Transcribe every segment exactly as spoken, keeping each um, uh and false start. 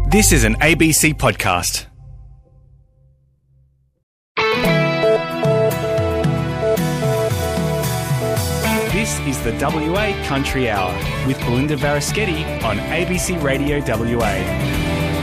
This is an A B C podcast. This is the W A Country Hour with Belinda Varaschetti on A B C Radio W A.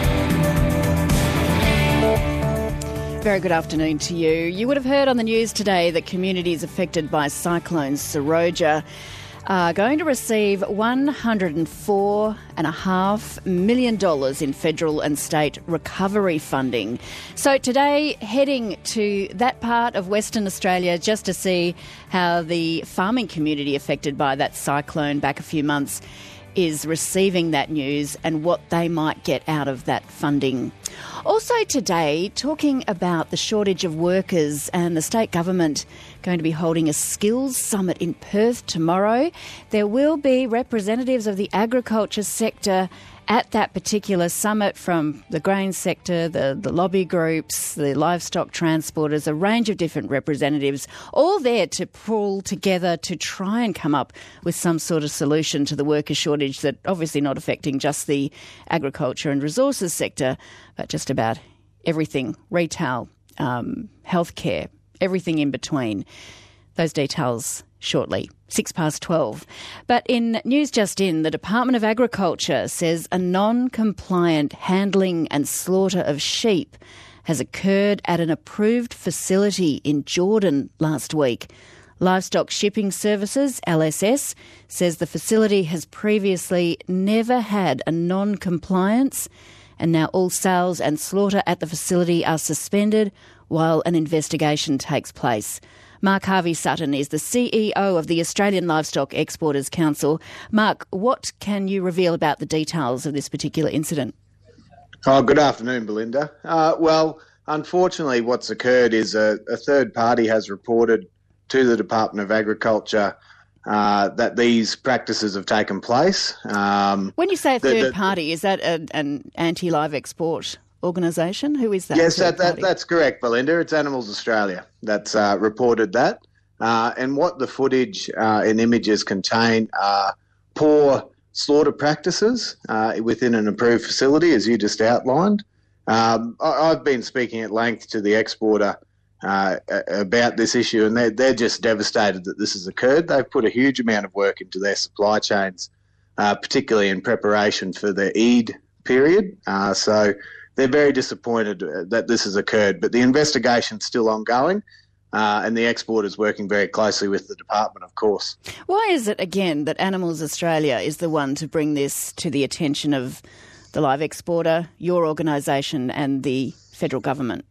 Very good afternoon to you. You would have heard on the news today that communities affected by Cyclone Seroja are going to receive one hundred four point five million dollars in federal and state recovery funding. So today, heading to that part of Western Australia just to see how the farming community affected by that cyclone back a few months is receiving that news and what they might get out of that funding. Also today, talking about the shortage of workers and the state government going to be holding a skills summit in Perth tomorrow. There will be representatives of the agriculture sector at that particular summit, from the grain sector, the, the lobby groups, the livestock transporters, a range of different representatives, all there to pull together to try and come up with some sort of solution to the worker shortage that obviously not affecting just the agriculture and resources sector, but just about everything, retail, um, healthcare, everything in between. Those details shortly, six past twelve. But in news just in, the Department of Agriculture says a non-compliant handling and slaughter of sheep has occurred at an approved facility in Jordan last week. Livestock Shipping Services, L S S, says the facility has previously never had a non-compliance, and now all sales and slaughter at the facility are suspended while an investigation takes place. Mark Harvey-Sutton is the C E O of the Australian Livestock Exporters Council. Mark, what can you reveal about the details of this particular incident? Oh, good afternoon, Belinda. Uh, well, unfortunately, what's occurred is a, a third party has reported to the Department of Agriculture uh, that these practices have taken place. Um, when you say a third the, the, party, is that a, an anti-live export organisation? Who is that? Yes, that, that, that's correct, Belinda. It's Animals Australia that's uh, reported that. Uh, and what the footage uh, and images contain are poor slaughter practices uh, within an approved facility, as you just outlined. Um, I, I've been speaking at length to the exporter uh, about this issue, and they're, they're just devastated that this has occurred. They've put a huge amount of work into their supply chains, uh, particularly in preparation for the Eid period. Uh, so they're very disappointed that this has occurred, but the investigation's still ongoing, uh, and the exporter's working very closely with the department, of course. Why is it, again, that Animals Australia is the one to bring this to the attention of the live exporter, your organisation and the federal government?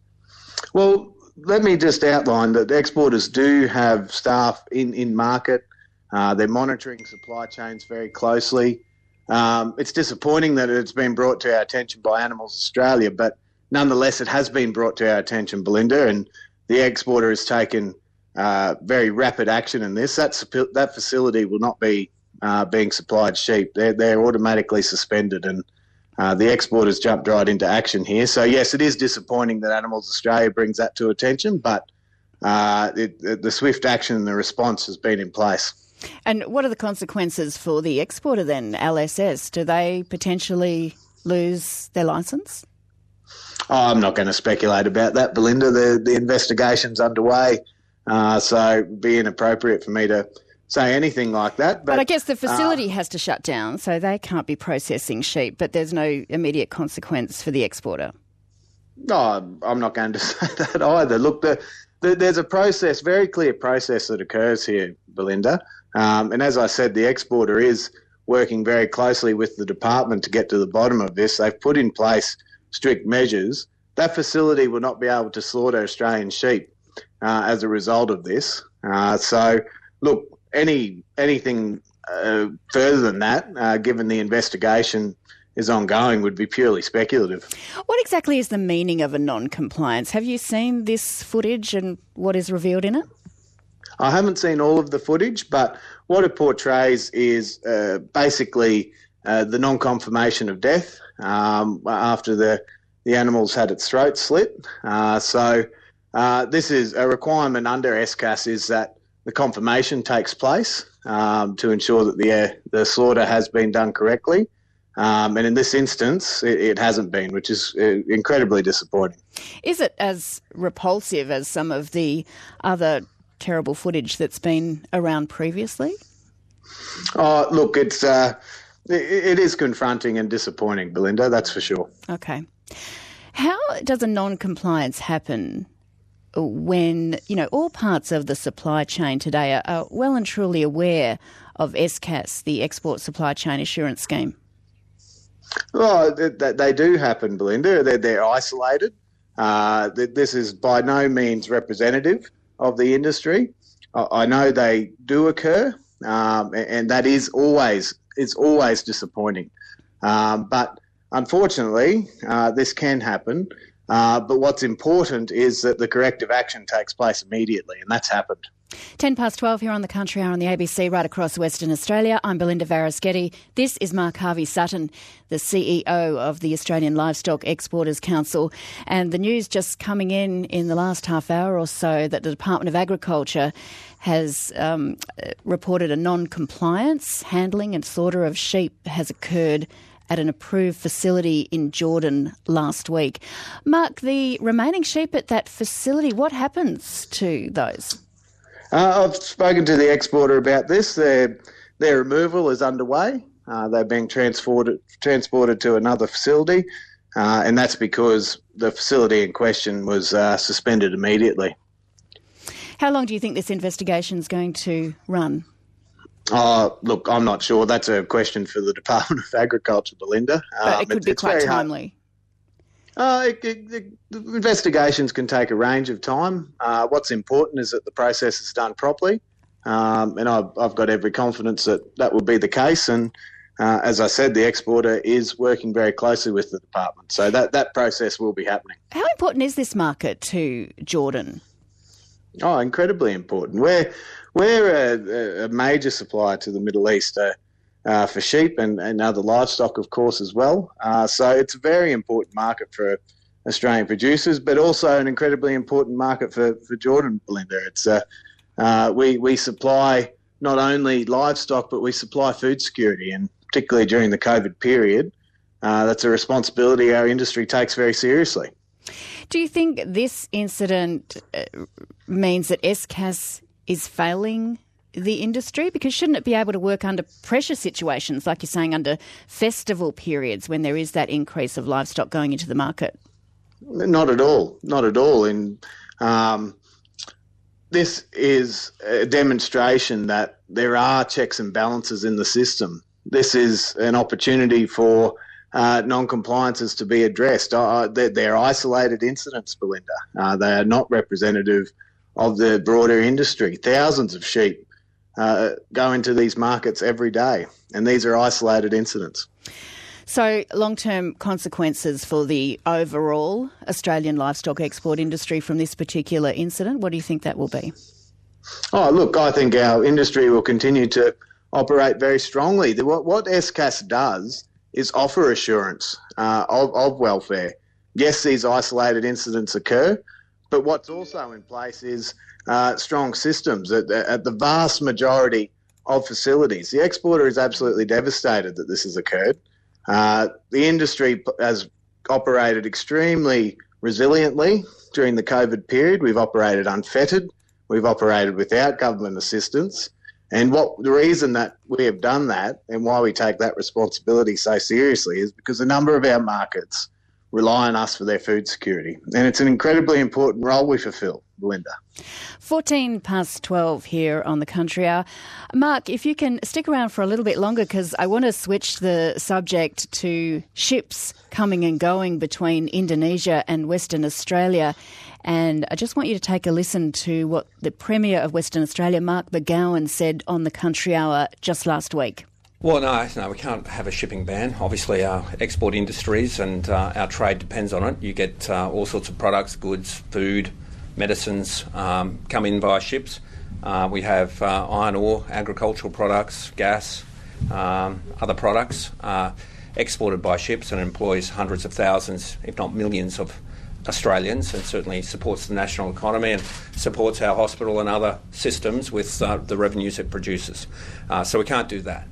Well, let me just outline that exporters do have staff in, in market. Uh, they're monitoring supply chains very closely. Um, it's disappointing that it's been brought to our attention by Animals Australia, but nonetheless it has been brought to our attention, Belinda, and the exporter has taken uh, very rapid action in this. That, that facility will not be uh, being supplied sheep. They're, they're automatically suspended, and uh, the exporter's jumped right into action here. So, yes, it is disappointing that Animals Australia brings that to attention, but uh, it, the swift action and the response has been in place. And what are the consequences for the exporter then, L S S? Do they potentially lose their licence? Oh, I'm not going to speculate about that, Belinda. The, the investigation's underway, uh, so it would be inappropriate for me to say anything like that. But, but I guess the facility uh, has to shut down, so they can't be processing sheep, but there's no immediate consequence for the exporter. No, I'm not going to say that either. Look, the, the, there's a process, very clear process that occurs here, Belinda. Um, and as I said, the exporter is working very closely with the department to get to the bottom of this. They've put in place strict measures. That facility will not be able to slaughter Australian sheep uh, as a result of this. Uh, so, look, any anything uh, further than that, uh, given the investigation is ongoing, would be purely speculative. What exactly is the meaning of a non-compliance? Have you seen this footage and what is revealed in it? I haven't seen all of the footage, but what it portrays is uh, basically uh, the non-confirmation of death um, after the, the animal's had its throat slit. Uh, so uh, this is a requirement under S C A S, is that the confirmation takes place um, to ensure that the, uh, the slaughter has been done correctly. Um, and in this instance, it, it hasn't been, which is uh, incredibly disappointing. Is it as repulsive as some of the other terrible footage that's been around previously? Oh, look, it's uh, it, it is confronting and disappointing, Belinda, that's for sure. Okay. How does a non-compliance happen when, you know, all parts of the supply chain today are, are well and truly aware of S C A S, the Export Supply Chain Assurance Scheme? Well, they, they do happen, Belinda. They're, they're isolated. Uh, this is by no means representative of the industry. I know they do occur, um, and that is always it's always disappointing. Um, but unfortunately, uh, this can happen. Uh, but what's important is that the corrective action takes place immediately, and that's happened. ten past twelve here on the Country Hour on the A B C right across Western Australia. I'm Belinda Varaschetti. This is Mark Harvey-Sutton, the C E O of the Australian Livestock Exporters Council. And the news just coming in in the last half hour or so that the Department of Agriculture has um, reported a non-compliance. Handling and slaughter of sheep has occurred at an approved facility in Jordan last week. Mark, the remaining sheep at that facility, what happens to those? Uh, I've spoken to the exporter about this. Their, their removal is underway. Uh, they're being transported transported to another facility, uh, and that's because the facility in question was uh, suspended immediately. How long do you think this investigation is going to run? Oh, look, I'm not sure. That's a question for the Department of Agriculture, Belinda. But um, it could it's, be it's quite timely. Uh, it, it, it, investigations can take a range of time. Uh, what's important is that the process is done properly, um, and I've, I've got every confidence that that will be the case. And uh, as I said, the exporter is working very closely with the department, so that, that process will be happening. How important is this market to Jordan? Oh, incredibly important. We're, we're a, a major supplier to the Middle East uh, uh, for sheep and, and other livestock, of course, as well. Uh, so it's a very important market for Australian producers, but also an incredibly important market for, for Jordan, Belinda. It's uh, uh, we, we supply not only livestock, but we supply food security, and particularly during the COVID period, uh, that's a responsibility our industry takes very seriously. Do you think this incident uh, means that S C A S is failing the industry? Because shouldn't it be able to work under pressure situations, like you're saying, under festival periods when there is that increase of livestock going into the market? Not at all. Not at all. And um, this is a demonstration that there are checks and balances in the system. This is an opportunity for Uh, non-compliances to be addressed. Uh, they're, they're isolated incidents, Belinda. Uh, they are not representative of the broader industry. Thousands of sheep uh, go into these markets every day, and these are isolated incidents. So long-term consequences for the overall Australian livestock export industry from this particular incident, what do you think that will be? Oh, look, I think our industry will continue to operate very strongly. The, what, what S C A S does is offer assurance uh, of, of welfare. Yes, these isolated incidents occur, but what's also in place is uh, strong systems at, at the vast majority of facilities. The exporter is absolutely devastated that this has occurred. Uh, the industry has operated extremely resiliently during the COVID period. We've operated unfettered. We've operated without government assistance. And what the reason that we have done that and why we take that responsibility so seriously is because a number of our markets rely on us for their food security. And it's an incredibly important role we fulfil, Belinda. fourteen past twelve here on the Country Hour. Mark, if you can stick around for a little bit longer, because I want to switch the subject to ships coming and going between Indonesia and Western Australia. And I just want you to take a listen to what the Premier of Western Australia, Mark McGowan, said on the Country Hour just last week. Well, no, no, we can't have a shipping ban. Obviously, our export industries and uh, our trade depends on it. You get uh, all sorts of products, goods, food, medicines um, come in via ships. Uh, we have uh, iron ore, agricultural products, gas, um, other products uh, exported by ships, and employs hundreds of thousands, if not millions, of Australians, and certainly supports the national economy and supports our hospital and other systems with uh, the revenues it produces. Uh, so we can't do that.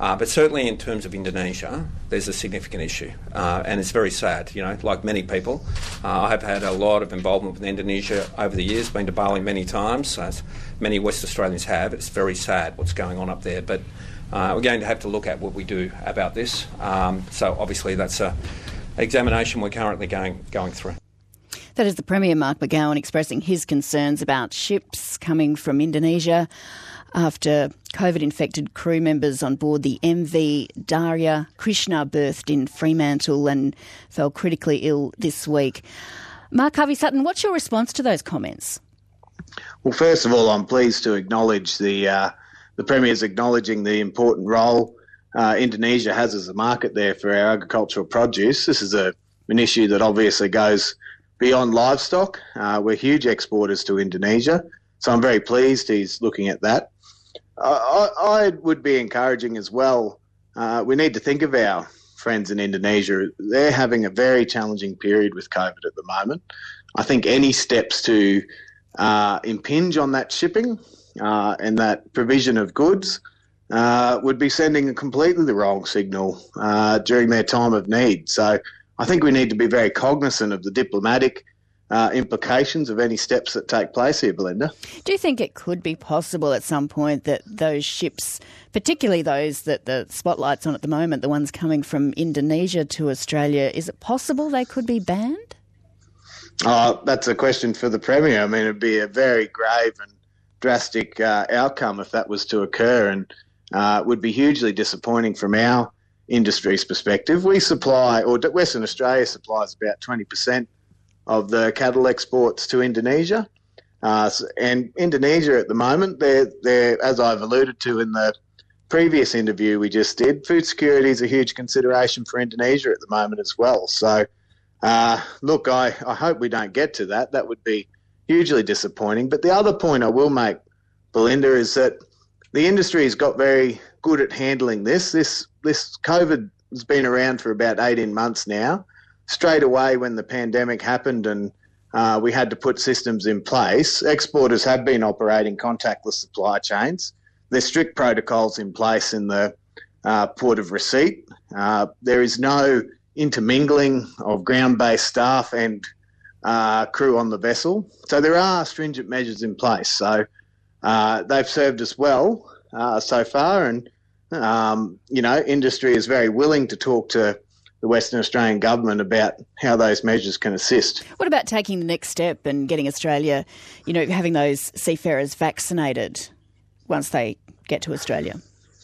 Uh, but certainly in terms of Indonesia, there's a significant issue, uh, and it's very sad. You know, like many people, uh, I have had a lot of involvement with Indonesia over the years, been to Bali many times, as many West Australians have. It's very sad what's going on up there, but uh, we're going to have to look at what we do about this. Um, so obviously that's a examination we're currently going going through. That is the Premier, Mark McGowan, expressing his concerns about ships coming from Indonesia after COVID-infected crew members on board the M V Darya Krishna berthed in Fremantle and fell critically ill this week. Mark Harvey-Sutton, what's your response to those comments? Well, first of all, I'm pleased to acknowledge the uh, the Premier's acknowledging the important role uh, Indonesia has as a market there for our agricultural produce. This is a, an issue that obviously goes beyond livestock. Uh, we're huge exporters to Indonesia, so I'm very pleased he's looking at that. I, I would be encouraging as well, uh, we need to think of our friends in Indonesia. They're having a very challenging period with COVID at the moment. I think any steps to uh, impinge on that shipping uh, and that provision of goods uh, would be sending a completely the wrong signal uh, during their time of need. So I think we need to be very cognizant of the diplomatic uh, implications of any steps that take place here, Belinda. Do you think it could be possible at some point that those ships, particularly those that the spotlight's on at the moment, the ones coming from Indonesia to Australia, is it possible they could be banned? Oh, that's a question for the Premier. I mean, it'd be a very grave and drastic uh, outcome if that was to occur, and uh, would be hugely disappointing from our industry's perspective. We supply, or Western Australia supplies about twenty percent of the cattle exports to Indonesia. Uh, and Indonesia at the moment, they're, they're, as I've alluded to in the previous interview we just did, food security is a huge consideration for Indonesia at the moment as well. So, uh, look, I, I hope we don't get to that. That would be hugely disappointing. But the other point I will make, Belinda, is that the industry has got very good at handling this. This this COVID has been around for about eighteen months now. Straight away when the pandemic happened and uh, we had to put systems in place, exporters have been operating contactless supply chains. There's strict protocols in place in the uh, port of receipt. Uh, there is no intermingling of ground-based staff and uh, crew on the vessel. So there are stringent measures in place. So uh, they've served us well uh, so far, and um, you know, industry is very willing to talk to the Western Australian government about how those measures can assist. What about taking the next step and getting Australia, you know, having those seafarers vaccinated once they get to Australia?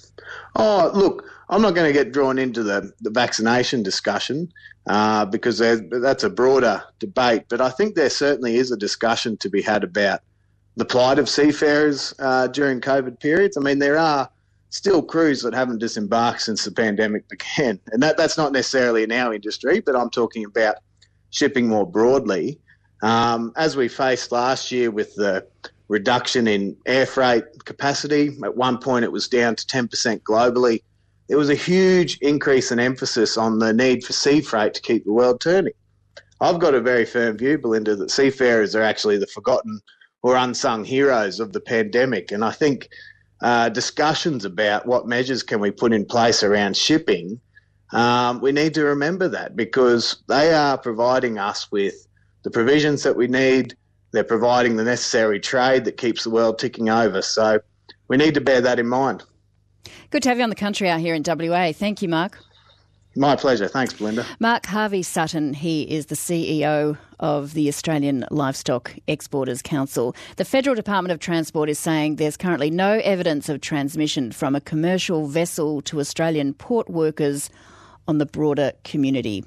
Oh, look, I'm not going to get drawn into the, the vaccination discussion uh, because that's a broader debate, but I think there certainly is a discussion to be had about the plight of seafarers uh, during COVID periods. I mean, there are still crews that haven't disembarked since the pandemic began. And that, that's not necessarily in our industry, but I'm talking about shipping more broadly. Um, as we faced last year with the reduction in air freight capacity, at one point it was down to ten percent globally. There was a huge increase in emphasis on the need for sea freight to keep the world turning. I've got a very firm view, Belinda, that seafarers are actually the forgotten or unsung heroes of the pandemic. And I think Uh, discussions about what measures can we put in place around shipping, um, we need to remember that because they are providing us with the provisions that we need. They're providing the necessary trade that keeps the world ticking over. So we need to bear that in mind. Good to have you on the Country Hour here in W A. Thank you, Mark. My pleasure. Thanks, Belinda. Mark Harvey-Sutton, he is the C E O of the Australian Livestock Exporters Council. The Federal Department of Transport is saying there's currently no evidence of transmission from a commercial vessel to Australian port workers on the broader community.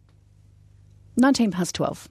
nineteen past twelve.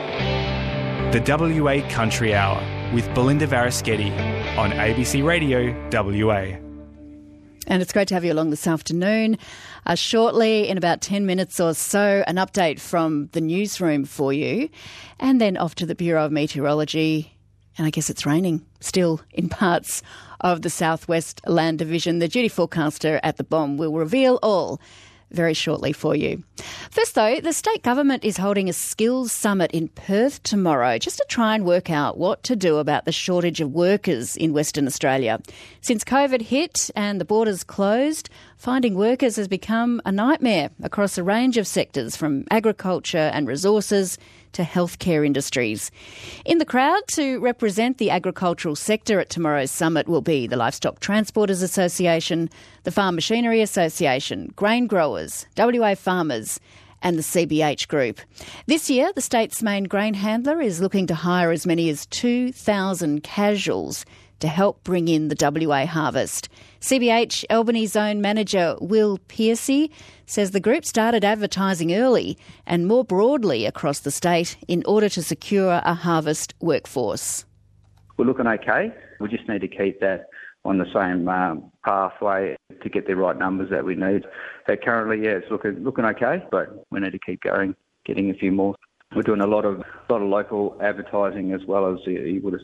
The W A Country Hour with Belinda Varaschetti on A B C Radio W A. And it's great to have you along this afternoon. Uh, shortly, in about ten minutes or so, an update from the newsroom for you. And then off to the Bureau of Meteorology. And I guess it's raining still in parts of the Southwest Land Division. The duty forecaster at the B O M will reveal all very shortly for you. First, though, the state government is holding a skills summit in Perth tomorrow just to try and work out what to do about the shortage of workers in Western Australia. Since COVID hit and the borders closed, finding workers has become a nightmare across a range of sectors, from agriculture and resources to healthcare industries. In the crowd to represent the agricultural sector at tomorrow's summit will be the Livestock Transporters Association, the Farm Machinery Association, grain growers, W A farmers and the C B H Group. This year, the state's main grain handler is looking to hire as many as two thousand casuals to help bring in the W A harvest. C B H Albany Zone Manager Will Piercy says the group started advertising early and more broadly across the state in order to secure a harvest workforce. We're looking okay. We just need to keep that on the same um, pathway to get the right numbers that we need. So currently, yeah, it's looking looking okay, but we need to keep going, getting a few more. We're doing a lot of lot of local advertising as well as you would have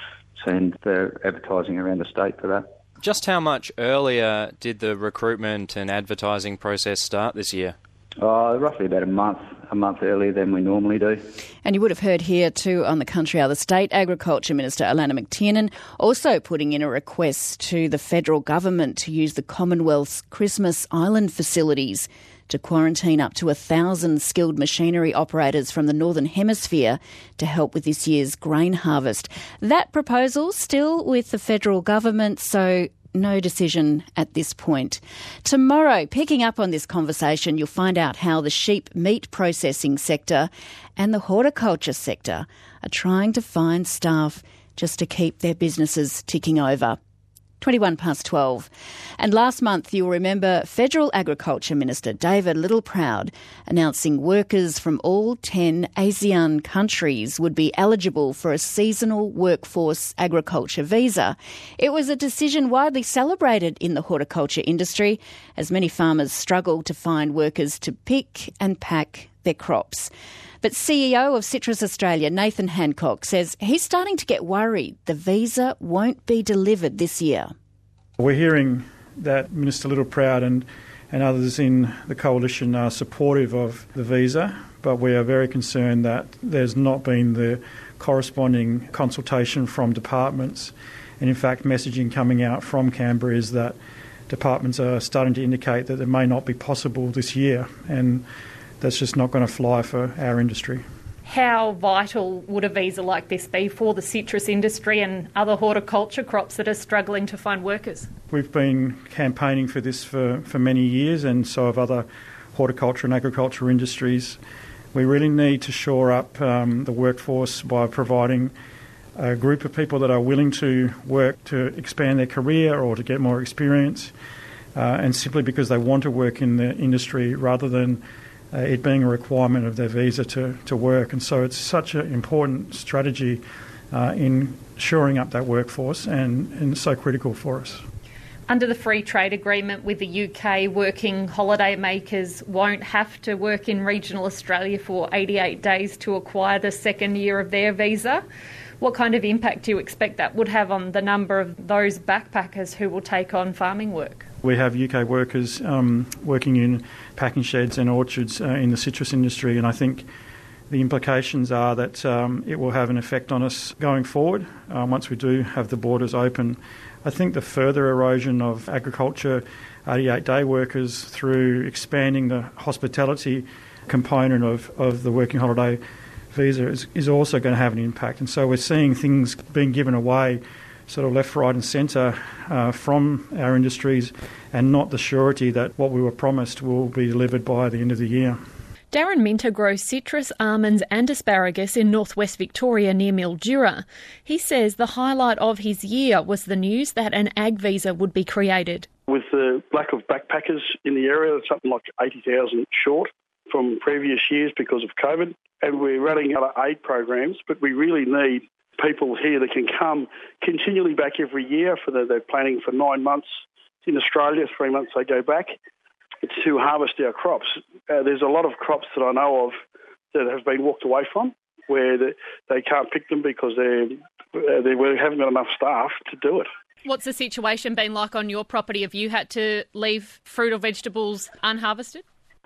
seen the advertising around the state for that. Just how much earlier did the recruitment and advertising process start this year? Uh, roughly about a month, a month earlier than we normally do. And you would have heard here too on the Country Hour, the State Agriculture Minister Alannah McTiernan also putting in a request to the federal government to use the Commonwealth's Christmas Island facilities to quarantine up to a thousand skilled machinery operators from the Northern Hemisphere to help with this year's grain harvest. That proposal still with the federal government, so no decision at this point. Tomorrow, picking up on this conversation, you'll find out how the sheep meat processing sector and the horticulture sector are trying to find staff just to keep their businesses ticking over. twenty-one past twelve. And last month, you'll remember Federal Agriculture Minister David Littleproud announcing workers from all ten ASEAN countries would be eligible for a seasonal workforce agriculture visa. It was a decision widely celebrated in the horticulture industry as many farmers struggle to find workers to pick and pack their crops. But C E O of Citrus Australia, Nathan Hancock, says he's starting to get worried the visa won't be delivered this year. We're hearing that Minister Littleproud and, and others in the coalition are supportive of the visa, but we are very concerned that there's not been the corresponding consultation from departments. And in fact, messaging coming out from Canberra is that departments are starting to indicate that it may not be possible this year, and that's just not going to fly for our industry. How vital would a visa like this be for the citrus industry and other horticulture crops that are struggling to find workers? We've been campaigning for this for, for many years, and so have other horticulture and agriculture industries. We really need to shore up um, the workforce by providing a group of people that are willing to work to expand their career or to get more experience, uh, and simply because they want to work in the industry rather than Uh, it being a requirement of their visa to, to work. And so it's such an important strategy uh, in shoring up that workforce and, and so critical for us. Under the free trade agreement with the U K, working holiday makers won't have to work in regional Australia for eighty-eight days to acquire the second year of their visa. What kind of impact do you expect that would have on the number of those backpackers who will take on farming work? We have U K workers um, working in packing sheds and orchards uh, in the citrus industry, and I think the implications are that um, it will have an effect on us going forward uh, once we do have the borders open. I think the further erosion of agriculture eighty-eight day workers through expanding the hospitality component of, of the working holiday visa is, is also going to have an impact. And so we're seeing things being given away sort of left, right and centre uh, from our industries, and not the surety that what we were promised will be delivered by the end of the year. Darren Minter grows citrus, almonds and asparagus in northwest Victoria near Mildura. He says the highlight of his year was the news that an ag visa would be created. With the lack of backpackers in the area, it's something like eighty thousand short from previous years because of COVID, and we're running other aid programs, but we really need people here that can come continually back every year. For the, they're planning for nine months in Australia, three months they go back. It's to harvest our crops. Uh, there's a lot of crops that I know of that have been walked away from, where the, they can't pick them because they're, uh, they haven't got enough staff to do it. What's the situation been like on your property? Have you had to leave fruit or vegetables unharvested?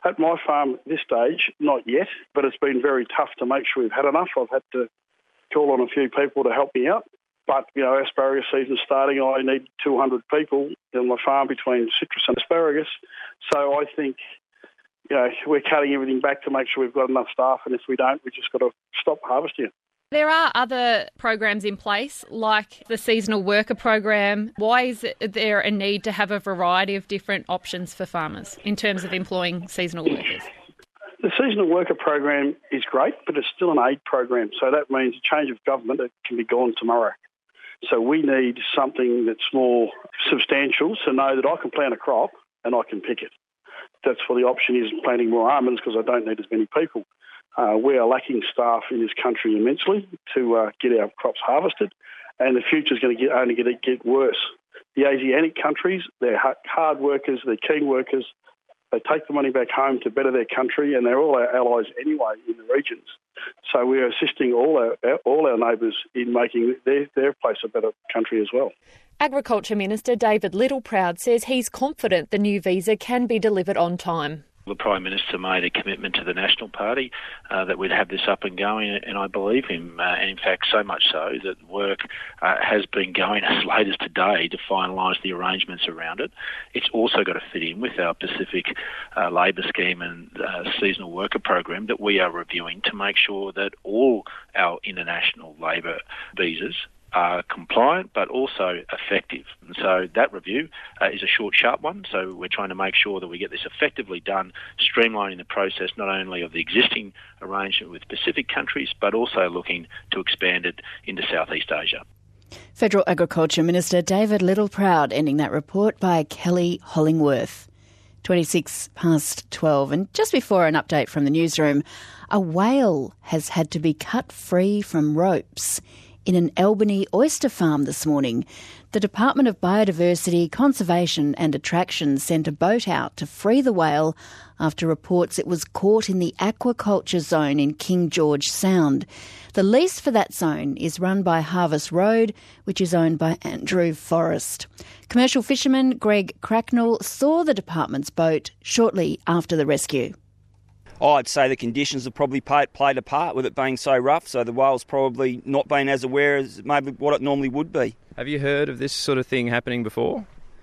At my farm at this stage, not yet, but it's been very tough to make sure we've had enough. I've had to call on a few people to help me out. But, you know, asparagus season starting, I need two hundred people in my farm between citrus and asparagus. So I think, you know, we're cutting everything back to make sure we've got enough staff, and if we don't, we've just got to stop harvesting it. There are other programs in place, like the seasonal worker program. Why is there a need to have a variety of different options for farmers in terms of employing seasonal workers? The seasonal worker program is great, but it's still an aid program. So that means a change of government, it can be gone tomorrow. So we need something that's more substantial to know that I can plant a crop and I can pick it. That's for the option is planting more almonds because I don't need as many people. Uh, we are lacking staff in this country immensely to uh, get our crops harvested, and the future is going to get, only going to get worse. The Asiatic countries, they're hard workers, they're keen workers. They take the money back home to better their country, and they're all our allies anyway in the regions. So we are assisting all our, our all our neighbours in making their, their place a better country as well. Agriculture Minister David Littleproud says he's confident the new visa can be delivered on time. The Prime Minister made a commitment to the National Party uh, that we'd have this up and going, and I believe him. Uh, and in fact, so much so that work uh, has been going as late as today to finalise the arrangements around it. It's also got to fit in with our Pacific uh, Labour Scheme and uh, seasonal worker program that we are reviewing to make sure that all our international labour visas are compliant but also effective. And so that review uh, is a short, sharp one. So we're trying to make sure that we get this effectively done, streamlining the process not only of the existing arrangement with Pacific countries, but also looking to expand it into Southeast Asia. Federal Agriculture Minister David Littleproud ending that report by Kelly Hollingworth. twenty-six past twelve. And just before an update from the newsroom, a whale has had to be cut free from ropes in an Albany oyster farm this morning. The Department of Biodiversity, Conservation and Attractions sent a boat out to free the whale after reports it was caught in the aquaculture zone in King George Sound. The lease for that zone is run by Harvest Road, which is owned by Andrew Forrest. Commercial fisherman Greg Cracknell saw the department's boat shortly after the rescue. Oh, I'd say the conditions have probably played, played a part with it being so rough, so the whale's probably not been as aware as maybe what it normally would be. Have you heard of this sort of thing happening before?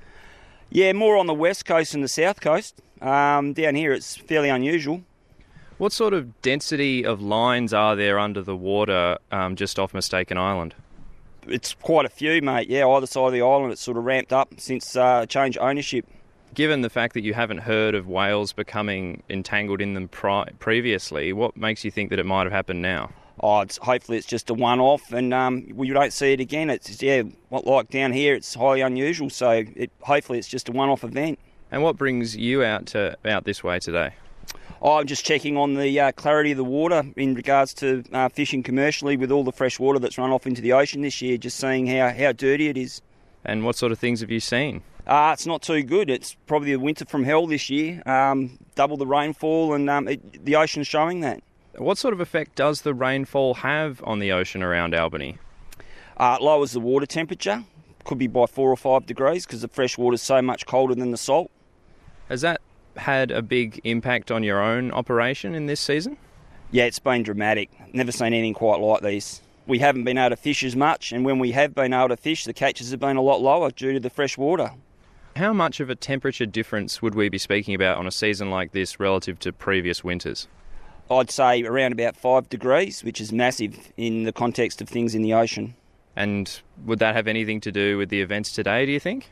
Yeah, more on the west coast and the south coast. Um, down here it's fairly unusual. What sort of density of lines are there under the water um, just off Mistaken Island? It's quite a few, mate. Yeah, either side of the island it's sort of ramped up since uh, change of ownership. Given the fact that you haven't heard of whales becoming entangled in them pri- previously, what makes you think that it might have happened now? Oh, it's, hopefully it's just a one-off and um, we don't see it again. It's yeah, like down here, it's highly unusual, so it, hopefully it's just a one-off event. And what brings you out to out this way today? Oh, I'm just checking on the uh, clarity of the water in regards to uh, fishing commercially with all the fresh water that's run off into the ocean this year, just seeing how, how dirty it is. And what sort of things have you seen? Uh, it's not too good. It's probably a winter from hell this year. Um, double the rainfall and um, it, the ocean's showing that. What sort of effect does the rainfall have on the ocean around Albany? Uh, it lowers the water temperature. Could be by four or five degrees because the fresh water's so much colder than the salt. Has that had a big impact on your own operation in this season? Yeah, it's been dramatic. Never seen anything quite like this. We haven't been able to fish as much, and when we have been able to fish, the catches have been a lot lower due to the fresh water. How much of a temperature difference would we be speaking about on a season like this relative to previous winters? I'd say around about five degrees, which is massive in the context of things in the ocean. And would that have anything to do with the events today, do you think?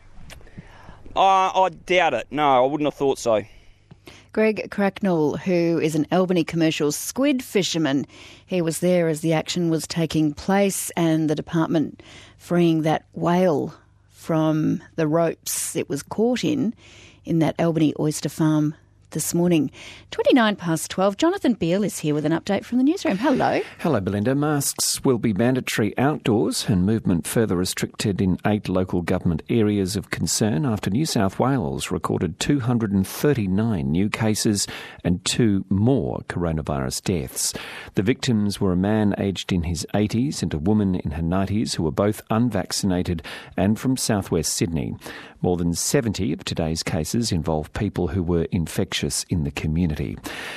Uh, I doubt it. No, I wouldn't have thought so. Greg Cracknell, who is an Albany commercial squid fisherman. He was there as the action was taking place and the department freeing that whale from the ropes it was caught in, in that Albany oyster farm this morning. twenty-nine past twelve, Jonathan Beale is here with an update from the newsroom. Hello. Hello, Belinda. Masks will be mandatory outdoors and movement further restricted in eight local government areas of concern after New South Wales recorded two hundred thirty-nine new cases and two more coronavirus deaths. The victims were a man aged in his eighties and a woman in her nineties who were both unvaccinated and from southwest Sydney. More than seventy of today's cases involve people who were infectious infectious in the community.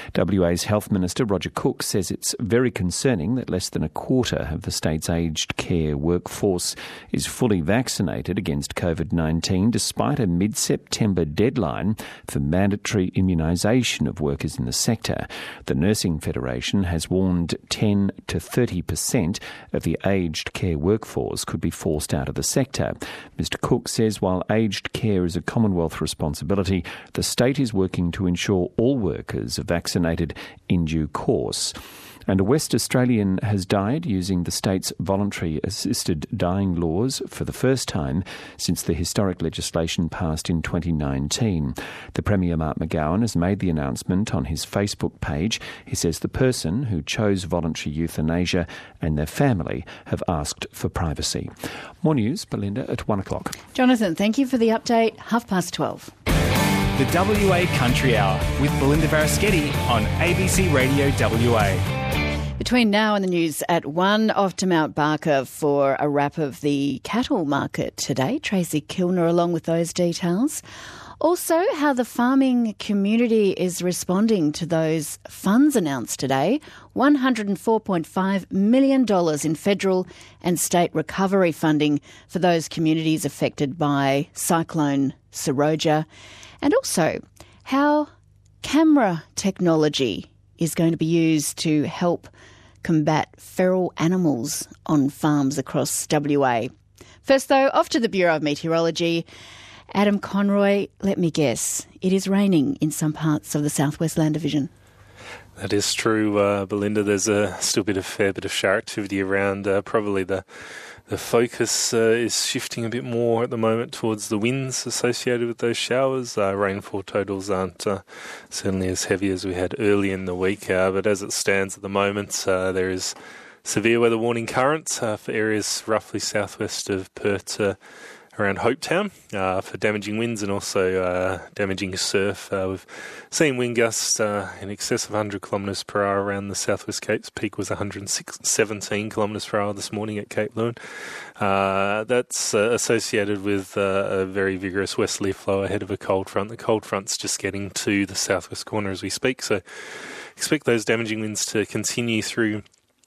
W A's Health Minister Roger Cook says it's very concerning that less than a quarter of the state's aged care workforce is fully vaccinated against COVID nineteen, despite a mid-September deadline for mandatory immunisation of workers in the sector. The Nursing Federation has warned ten to thirty percent of the aged care workforce could be forced out of the sector. Mister Cook says while aged care is a Commonwealth responsibility, the state is working to ensure all workers are vaccinated in due course. And a West Australian has died using the state's voluntary assisted dying laws for the first time since the historic legislation passed in twenty nineteen. The Premier Mark McGowan has made the announcement on his Facebook page. He says the person who chose voluntary euthanasia and their family have asked for privacy. More news, Belinda, at one o'clock. Jonathan, thank you for the update. Half past twelve. The W A Country Hour with Belinda Varaschetti on A B C Radio W A. Between now and the news at one, off to Mount Barker for a wrap of the cattle market today. Tracy Kilner along with those details. Also, how the farming community is responding to those funds announced today. one hundred four point five million dollars in federal and state recovery funding for those communities affected by Cyclone Seroja. And also, how camera technology is going to be used to help combat feral animals on farms across W A. First, though, off to the Bureau of Meteorology. Adam Conroy, let me guess, it is raining in some parts of the South West Land Division. That is true, uh, Belinda. There's a still bit of fair bit of shower activity around. Uh, probably the the focus uh, is shifting a bit more at the moment towards the winds associated with those showers. Uh, rainfall totals aren't uh, certainly as heavy as we had early in the week, uh, but as it stands at the moment, uh, there is severe weather warning current uh, for areas roughly southwest of Perth uh, around Hopetown uh, for damaging winds and also uh, damaging surf. Uh, we've seen wind gusts uh, in excess of one hundred kilometres per hour around the southwest Cape's peak was one hundred seventeen kilometres per hour this morning at Cape Leeuwin. Uh, that's uh, associated with uh, a very vigorous westerly flow ahead of a cold front. The cold front's just getting to the southwest corner as we speak, so expect those damaging winds to continue through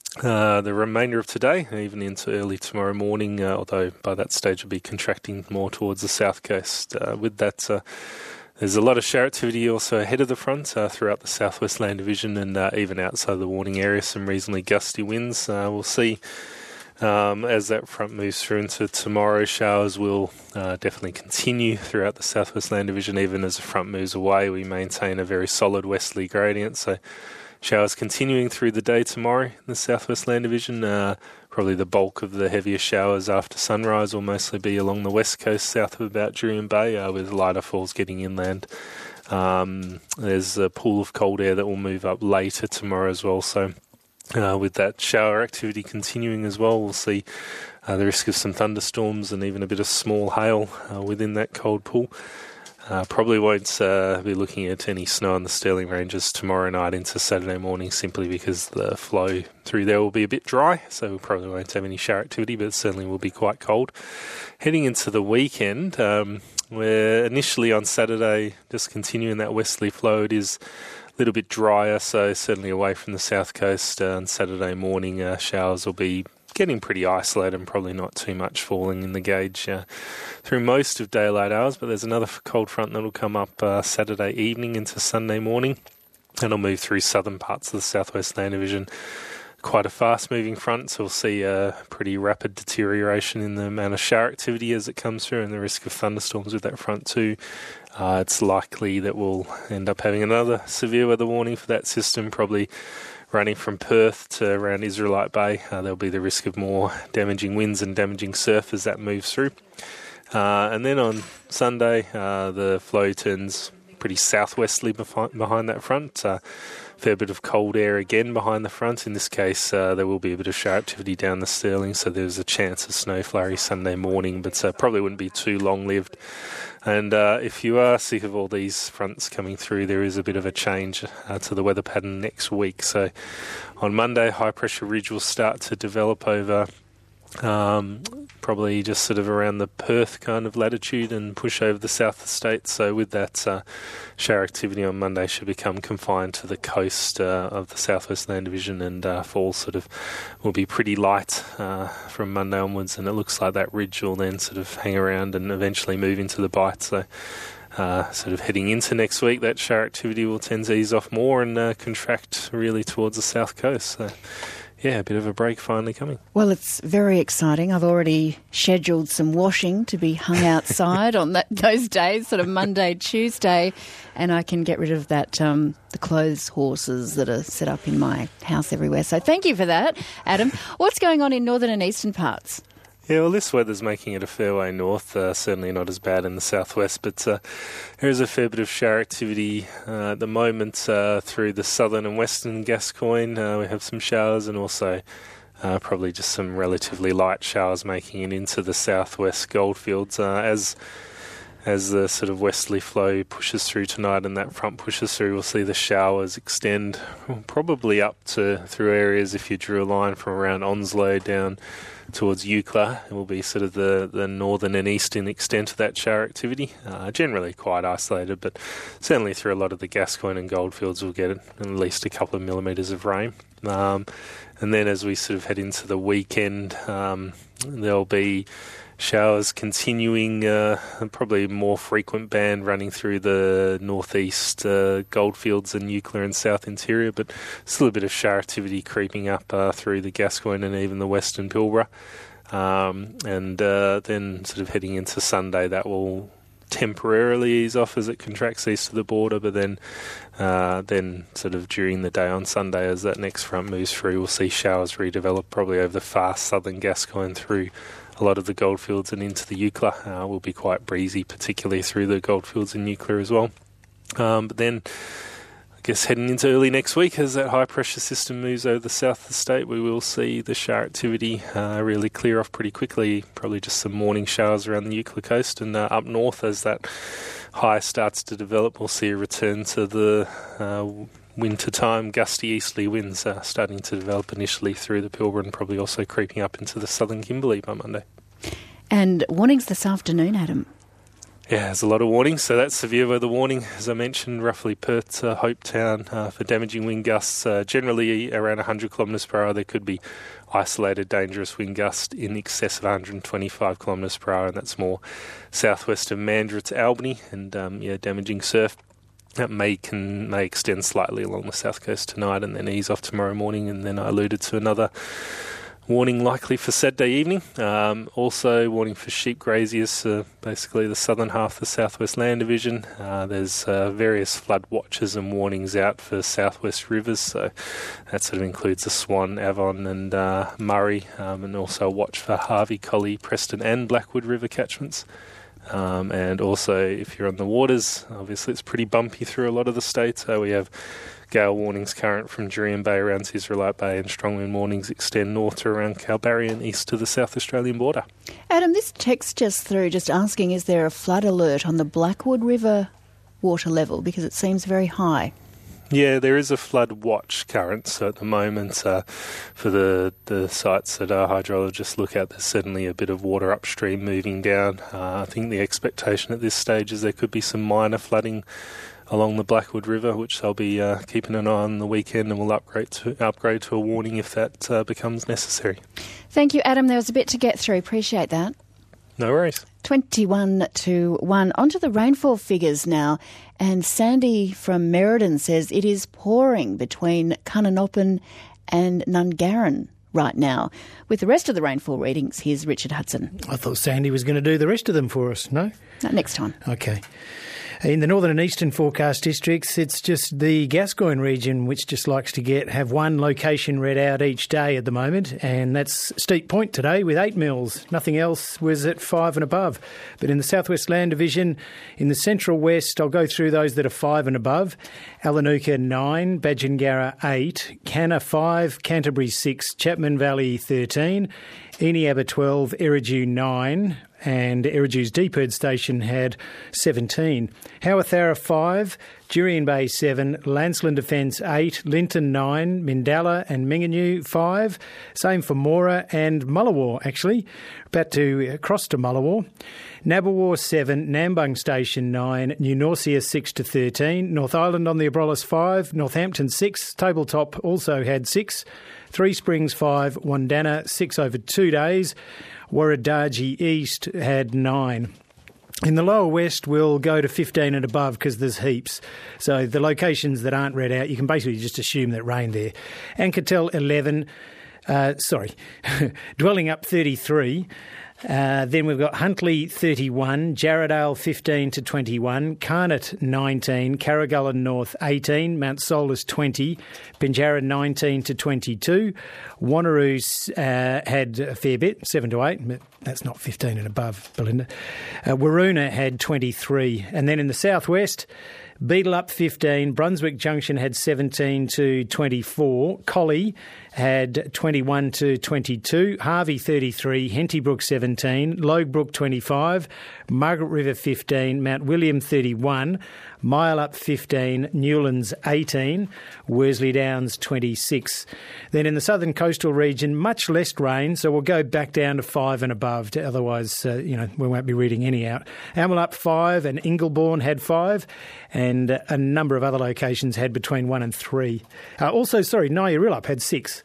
Uh, the remainder of today, even into early tomorrow morning, uh, although by that stage will be contracting more towards the south coast. Uh, with that, uh, there's a lot of shower activity also ahead of the front uh, throughout the Southwest Land Division and uh, even outside the warning area, some reasonably gusty winds. Uh, we'll see um, as that front moves through into tomorrow. Showers will uh, definitely continue throughout the Southwest Land Division. Even as the front moves away, we maintain a very solid westerly gradient, so showers continuing through the day tomorrow in the Southwest Land Division. Uh, probably the bulk of the heavier showers after sunrise will mostly be along the west coast south of about Jurien Bay, uh, with lighter falls getting inland. Um, there's a pool of cold air that will move up later tomorrow as well. So uh, with that shower activity continuing as well, we'll see uh, the risk of some thunderstorms and even a bit of small hail uh, within that cold pool. Uh, probably won't uh, be looking at any snow on the Stirling Ranges tomorrow night into Saturday morning, simply because the flow through there will be a bit dry, so we probably won't have any shower activity, but it certainly will be quite cold. Heading into the weekend, um, we're initially on Saturday just continuing that westerly flow. It is a little bit drier, so certainly away from the south coast uh, on Saturday morning, uh, showers will be getting pretty isolated and probably not too much falling in the gauge uh, through most of daylight hours, but there's another cold front that will come up uh, Saturday evening into Sunday morning, and it'll move through southern parts of the Southwest Land Division. Quite a fast-moving front, so we'll see a pretty rapid deterioration in the amount of shower activity as it comes through and the risk of thunderstorms with that front too. Uh, it's likely that we'll end up having another severe weather warning for that system, probably running from Perth to around Israelite Bay. Uh, there'll be the risk of more damaging winds and damaging surf as that moves through. Uh, and then on Sunday, uh, the flow turns pretty southwesterly behind, behind that front. Uh, fair bit of cold air again behind the front. In this case, uh, there will be a bit of shower activity down the Stirling, so there's a chance of snow flurry Sunday morning, but uh, probably wouldn't be too long-lived. And uh, if you are sick of all these fronts coming through, there is a bit of a change uh, to the weather pattern next week. So on Monday, high-pressure ridge will start to develop over um, probably just sort of around the Perth kind of latitude and push over the south of the state. So with that, uh, shower activity on Monday should become confined to the coast uh, of the Southwest Land Division, and uh, fall sort of will be pretty light uh, from Monday onwards, and it looks like that ridge will then sort of hang around and eventually move into the Bight. So Uh, sort of heading into next week, that shower activity will tend to ease off more and uh, contract really towards the south coast. So, yeah, a bit of a break finally coming. Well, it's very exciting. I've already scheduled some washing to be hung outside on that, those days, sort of Monday, Tuesday, and I can get rid of that um, the clothes horses that are set up in my house everywhere. So thank you for that, Adam. What's going on in northern and eastern parts? Yeah, well, this weather's making it a fair way north, uh, certainly not as bad in the southwest, but uh, there is a fair bit of shower activity uh, at the moment uh, through the southern and western Gascoyne. Uh, we have some showers, and also uh, probably just some relatively light showers making it into the southwest Goldfields. Uh, as as the sort of westerly flow pushes through tonight and that front pushes through, we'll see the showers extend well, probably up to through areas, if you drew a line from around Onslow down towards Eucla. It will be sort of the, the northern and eastern extent of that shower activity. Uh, generally quite isolated, but certainly through a lot of the Gascoyne and Goldfields we'll get at least a couple of millimetres of rain. Um, and then as we sort of head into the weekend, um, there'll be showers continuing, uh, probably a more frequent band running through the northeast uh, Goldfields and Eucla and south interior, but still a bit of shower activity creeping up uh, through the Gascoyne and even the western Pilbara. Um, and uh, then sort of heading into Sunday, that will temporarily ease off as it contracts east of the border, but then uh, then sort of during the day on Sunday, as that next front moves through, we'll see showers redevelop probably over the far southern Gascoyne through a lot of the Goldfields and into the Eucla. Uh, will be quite breezy, particularly through the Goldfields and Eucla as well. Um, but then, I guess heading into early next week, as that high pressure system moves over the south of the state, we will see the shower activity uh, really clear off pretty quickly. Probably just some morning showers around the Eucla coast, and uh, up north as that high starts to develop, we'll see a return to the uh, winter-time gusty easterly winds uh, starting to develop initially through the Pilbara and probably also creeping up into the southern Kimberley by Monday. And warnings this afternoon, Adam. Yeah, there's a lot of warnings. So that severe weather warning, as I mentioned, roughly Perth to Hopetown uh, for damaging wind gusts, uh, generally around one hundred kilometres per hour. There could be isolated dangerous wind gusts in excess of one hundred twenty-five kilometres per hour, and that's more southwest of Mandurah to Albany, and um, yeah, damaging surf. That may can may extend slightly along the south coast tonight and then ease off tomorrow morning. And then I alluded to another warning likely for Saturday evening. Um, also warning for sheep graziers, uh, basically the southern half of the Southwest Land Division. Uh, there's uh, various flood watches and warnings out for southwest rivers. So that sort of includes the Swan, Avon and uh, Murray, um, and also a watch for Harvey, Collie, Preston and Blackwood River catchments. Um, and also, if you're on the waters, obviously it's pretty bumpy through a lot of the states. So we have gale warnings current from Jurien Bay around to Israelite Bay, and strong wind warnings extend north to around Kalbarri and east to the South Australian border. Adam, this text just through, just asking, is there a flood alert on the Blackwood River water level? Because it seems very high. Yeah, there is a flood watch current. So at the moment, uh, for the, the sites that our hydrologists look at, there's certainly a bit of water upstream moving down. Uh, I think the expectation at this stage is there could be some minor flooding along the Blackwood River, which they'll be uh, keeping an eye on the weekend, and will upgrade to, upgrade to a warning if that uh, becomes necessary. Thank you, Adam. There was a bit to get through. Appreciate that. No worries. twenty-one to one. On to the rainfall figures now. And Sandy from Merredin says it is pouring between Cunnanoppin and Nungarran right now. With the rest of the rainfall readings, here's Richard Hudson. I thought Sandy was going to do the rest of them for us, no? Not next time. Okay. In the northern and eastern forecast districts, it's just the Gascoyne region which just likes to get have one location read out each day at the moment, and that's Steep Point today with eight mils. Nothing else was at five and above. But in the Southwest Land Division, in the central west, I'll go through those that are five and above. Alanuka nine, Badgingarra eight, Canna five, Canterbury six, Chapman Valley thirteen, Eneabba twelve, Eridu nine, and Eridu's Deeperd Station had seventeen. Howatharra five, Jurien Bay seven, Lancelin Defence eight, Linton nine, Mindalla and Minganyu five, same for Mora and Mullawar actually, about to cross to Mullawar. Nabawar seven, Nambung Station nine, New Norcia six to thirteen, North Island on the Abrolhos five, Northampton six, Tabletop also had six, Three Springs five, Wandana six over two days, Warradaji East had nine. In the lower west, we'll go to fifteen and above because there's heaps. So the locations that aren't read out, you can basically just assume that rain there. Anketel eleven, uh, sorry, Dwelling Up thirty-three. Uh, then we've got Huntley thirty-one, Jarradale fifteen to twenty-one, Carnot nineteen, Carragullen North eighteen, Mount Solus twenty, Pinjarra nineteen to twenty-two, Wanneroo uh, had a fair bit, seven to eight, but that's not fifteen and above, Belinda. Uh, Waroona had twenty-three, and then in the southwest, Beetle Up fifteen, Brunswick Junction had seventeen to twenty-four, Collie had twenty-one to twenty-two, Harvey thirty-three, Hentybrook seventeen, Loguebrook twenty-five, Margaret River fifteen, Mount William thirty-one, Mile Up fifteen, Newlands eighteen, Worsley Downs twenty-six. Then in the southern coastal region, much less rain, so we'll go back down to five and above, to, otherwise, uh, you know, we won't be reading any out. Almal Up five and Ingleborn had five, and uh, a number of other locations had between one and three. Uh, also, sorry, Nyaril had six.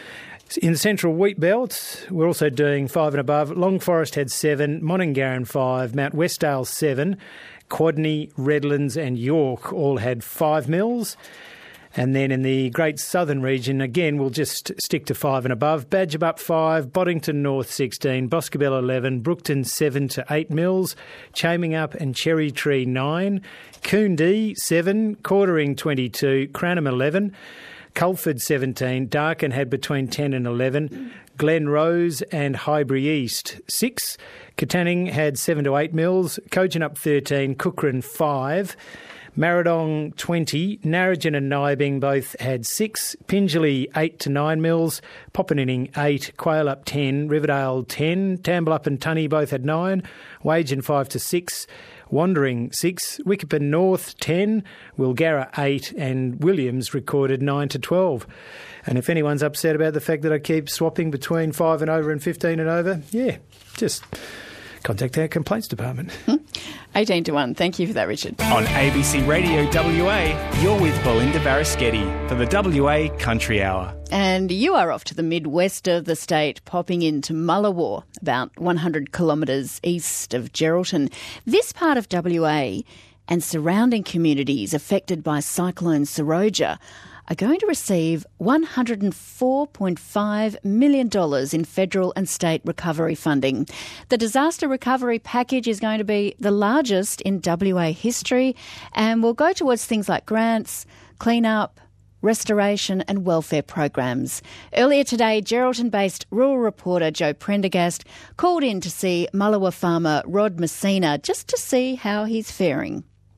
In the central wheat belt, we're also doing five and above. Long Forest had seven, Monongaran five, Mount Westdale seven, Quadney, Redlands and York all had five mils. And then in the Great Southern region, again, we'll just stick to five and above. Badgerbup up five, Boddington North sixteen, Boscobel eleven, Brookton seven to eight mils, Chaming Up and Cherry Tree nine, Coondee seven, Quartering twenty-two, Cranham eleven, Culford seventeen, Darkin had between ten and eleven, Glen Rose and Highbury East six, Katanning had seven to eight mils, Kojonup thirteen, Cookham five, Marradong twenty, Narrogin and Nibing both had six, Pingelly eight to nine mils, Poppeninning eight, Quail Up ten, Riverdale ten, Tamblerup and Tunny both had nine, Wagen five to six, Wandering six, Wickerpen North ten, Wilgarra eight and Williams recorded nine to twelve. And if anyone's upset about the fact that I keep swapping between five and over and fifteen and over, yeah, just contact our complaints department. eighteen to one. Thank you for that, Richard. On A B C Radio W A, you're with Belinda Varaschetti for the W A Country Hour. And you are off to the midwest of the state, popping into Mullawar, about one hundred kilometres east of Geraldton. This part of W A and surrounding communities affected by Cyclone Seroja are going to receive one hundred four point five million dollars in federal and state recovery funding. The disaster recovery package is going to be the largest in W A history and will go towards things like grants, clean-up, restoration and welfare programs. Earlier today, Geraldton-based rural reporter Joe Prendergast called in to see Mullawar farmer Rod Messina just to see how he's faring.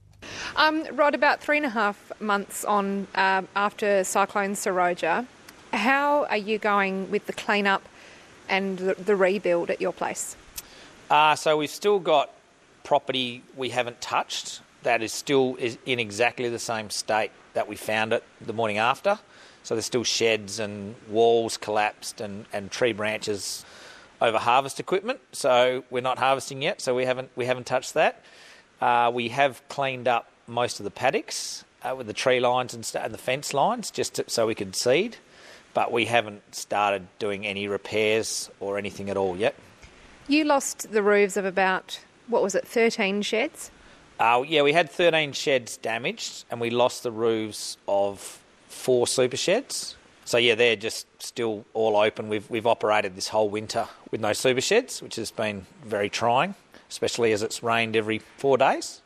Um, Rod, about three and a half months on uh, after Cyclone Seroja, how are you going with the clean-up and the, the rebuild at your place? Uh, so we've still got property we haven't touched that is still is in exactly the same state that we found it the morning after. So there's still sheds and walls collapsed and, and tree branches over harvest equipment. So we're not harvesting yet, so we haven't we haven't touched that. Uh, we have cleaned up most of the paddocks uh, with the tree lines and, st- and the fence lines just to, so we could seed, but we haven't started doing any repairs or anything at all yet. You lost the roofs of about, what was it, thirteen sheds? Uh, yeah, we had thirteen sheds damaged and we lost the roofs of four super sheds. So yeah, they're just still all open. We've we've operated this whole winter with no super sheds, which has been very trying, especially as it's rained every four days.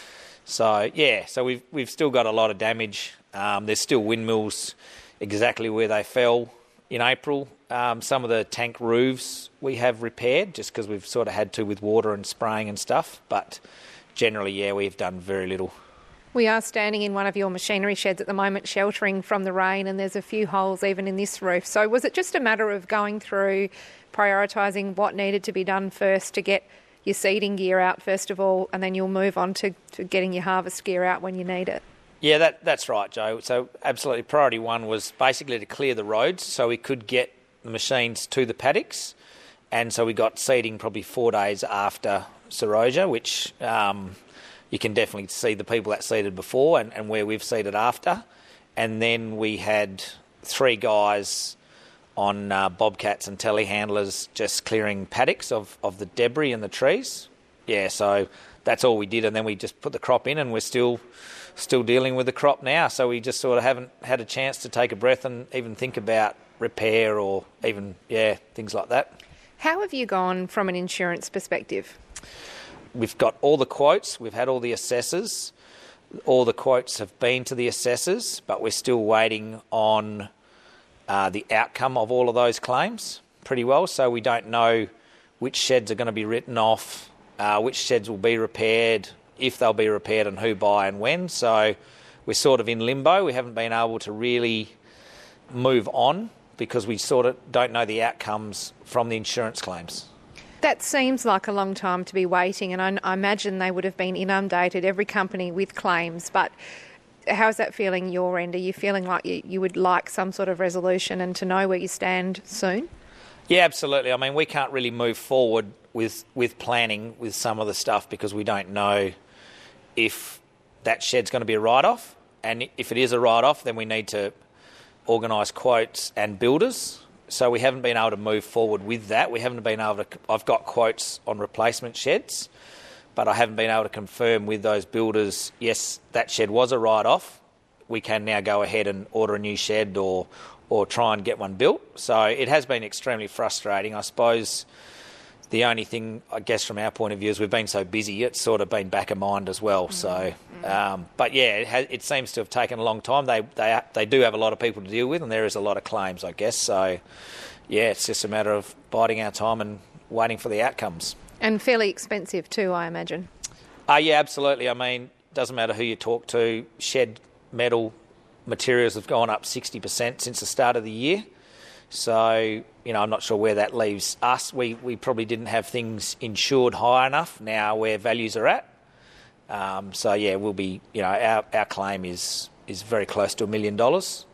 So yeah, so we've we've still got a lot of damage. Um, there's still windmills exactly where they fell in April. Um, some of the tank roofs we have repaired just because we've sort of had to with water and spraying and stuff. But generally, yeah, we've done very little. We are standing in one of your machinery sheds at the moment, sheltering from the rain, and there's a few holes even in this roof. So was it just a matter of going through, prioritising what needed to be done first to get your seeding gear out first of all, and then you'll move on to, to getting your harvest gear out when you need it. Yeah, that that's right, Joe. So absolutely, priority one was basically to clear the roads so we could get the machines to the paddocks, and so we got seeding probably four days after Seroja, which um, you can definitely see the people that seeded before and, and where we've seeded after. And then we had three guys on uh, bobcats and telehandlers just clearing paddocks of, of the debris and the trees. Yeah, so that's all we did, and then we just put the crop in, and we're still still dealing with the crop now. So we just sort of haven't had a chance to take a breath and even think about repair or even, yeah, things like that. How have you gone from an insurance perspective? We've got all the quotes, we've had all the assessors, all the quotes have been to the assessors, but we're still waiting on uh, the outcome of all of those claims pretty well, so we don't know which sheds are going to be written off, uh, which sheds will be repaired, if they'll be repaired and who by and when. So we're sort of in limbo. We haven't been able to really move on because we sort of don't know the outcomes from the insurance claims. That seems like a long time to be waiting, and I, I imagine they would have been inundated, every company, with claims. But how's that feeling your end? Are you feeling like you, you would like some sort of resolution and to know where you stand soon? Yeah, absolutely. I mean, we can't really move forward with, with planning with some of the stuff because we don't know if that shed's going to be a write-off. And if it is a write-off, then we need to organise quotes and builders. So we haven't been able to move forward with that. We haven't been able to... I've got quotes on replacement sheds, but I haven't been able to confirm with those builders, yes, that shed was a write-off. We can now go ahead and order a new shed or or try and get one built. So it has been extremely frustrating. I suppose the only thing, I guess, from our point of view is we've been so busy, it's sort of been back of mind as well. So, um, but yeah, it, has, it seems to have taken a long time. They they they do have a lot of people to deal with, and there is a lot of claims, I guess. So, yeah, it's just a matter of biding our time and waiting for the outcomes. And fairly expensive too, I imagine. Uh, yeah, absolutely. I mean, it doesn't matter who you talk to. Shed metal materials have gone up sixty percent since the start of the year. So, you know, I'm not sure where that leaves us. We we probably didn't have things insured high enough now where values are at. Um, so, yeah, we'll be, you know, our, our claim is, is very close to a million dollars.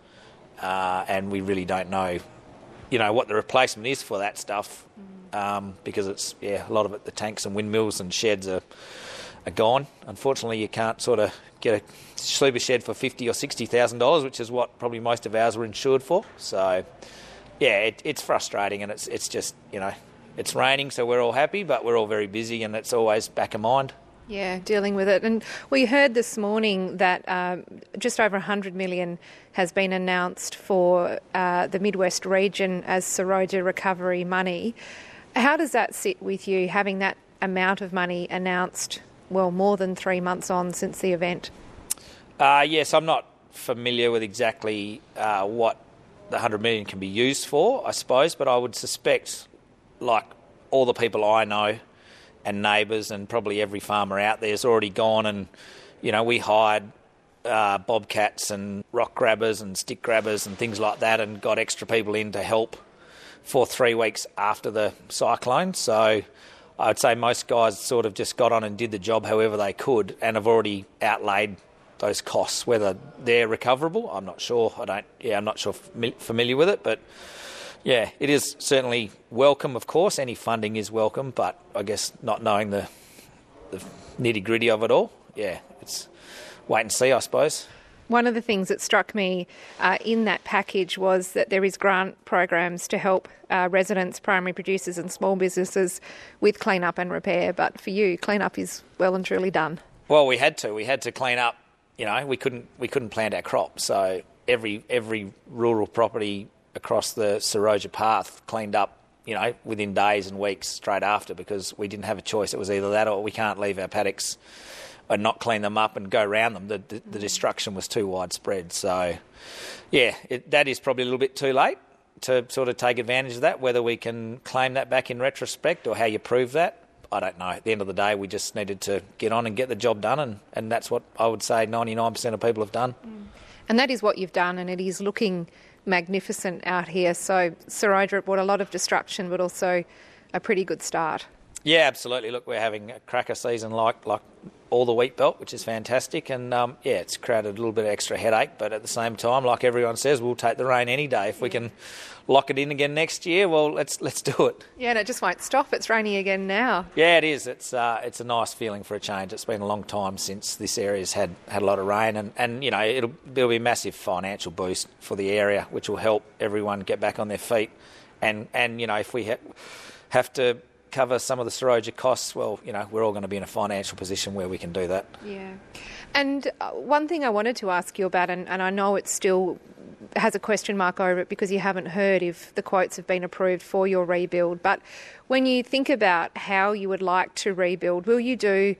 Uh, and we really don't know, you know, what the replacement is for that stuff. Um, because it's, yeah, a lot of it, the tanks and windmills and sheds are, are gone. Unfortunately, you can't sort of get a super shed for fifty thousand dollars or sixty thousand dollars, which is what probably most of ours were insured for. So, yeah, it, it's frustrating, and it's it's just, you know, it's raining, so we're all happy, but we're all very busy, and it's always back of mind. Yeah, dealing with it. And we heard this morning that um, just over one hundred million dollars has been announced for uh, the Midwest region as Seroja recovery money. How does that sit with you, having that amount of money announced, well, more than three months on since the event? Uh, yes, I'm not familiar with exactly uh, what the one hundred million dollars can be used for, I suppose, but I would suspect, like all the people I know and neighbours and probably every farmer out there has already gone and, you know, we hired uh, bobcats and rock grabbers and stick grabbers and things like that and got extra people in to help for three weeks after the cyclone. So I'd say most guys sort of just got on and did the job however they could and have already outlaid those costs. Whether they're recoverable, I'm not sure. I don't. Yeah, I'm not sure familiar with it, but yeah, it is certainly welcome. Of course, any funding is welcome, but I guess not knowing the the nitty gritty of it all, yeah, it's wait and see, I suppose. One of the things that struck me uh, in that package was that there is grant programs to help uh, residents, primary producers and small businesses with clean-up and repair. But for you, clean-up is well and truly done. Well, we had to. We had to clean up. You know, we couldn't we couldn't plant our crops. So every every rural property across the Seroja path cleaned up, you know, within days and weeks straight after because we didn't have a choice. It was either that or we can't leave our paddocks and not clean them up and go around them. The, the, the destruction was too widespread. So, yeah, it, that is probably a little bit too late to sort of take advantage of that. Whether we can claim that back in retrospect or how you prove that, I don't know. At the end of the day, we just needed to get on and get the job done, and, and that's what I would say ninety-nine percent of people have done. And that is what you've done, and it is looking magnificent out here. So Seroja brought a lot of destruction, but also a pretty good start. Yeah, absolutely. Look, we're having a cracker season like like all the wheat belt, which is fantastic. And, um, yeah, it's created a little bit of extra headache. But at the same time, like everyone says, we'll take the rain any day. If we can lock it in again next year, well, let's let's do it. Yeah, and it just won't stop. It's raining again now. Yeah, it is. It's uh, it's a nice feeling for a change. It's been a long time since this area's had, had a lot of rain. And, and you know, it'll, it'll be a massive financial boost for the area, which will help everyone get back on their feet. And, and you know, if we ha- have to cover some of the Seroja costs, well, you know, we're all going to be in a financial position where we can do that. Yeah. And uh, one thing I wanted to ask you about, and, and I know it still has a question mark over it because you haven't heard if the quotes have been approved for your rebuild, but when you think about how you would like to rebuild, will you do